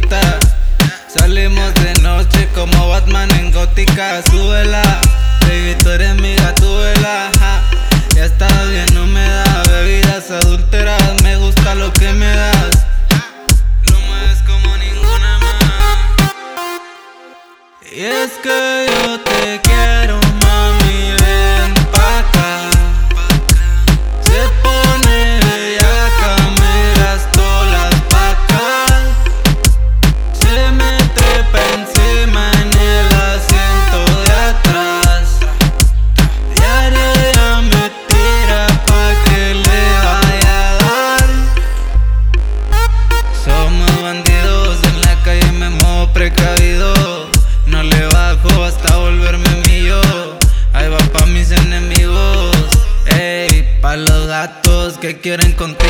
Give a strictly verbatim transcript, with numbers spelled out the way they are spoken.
bonita. Salimos de noche como Batman en gótica. Súbela, baby, tú eres mi gatúbela. Ya estás bien húmeda, bebidas adúlteras. Me gusta lo que me das, lo mueves como ninguna más. Y es que yo te quiero, mami, ven pa' acá. Se pone bellaca, miras todas las vacas. Se me trepa encima en el asiento de atrás. Diario ella me tira pa' que le vaya a dar. Somos bandidos, en la calle me muevo precavido. No le bajo hasta volverme mío. Ahí va pa' mis enemigos. Ey, pa' los gatos que quieren contar.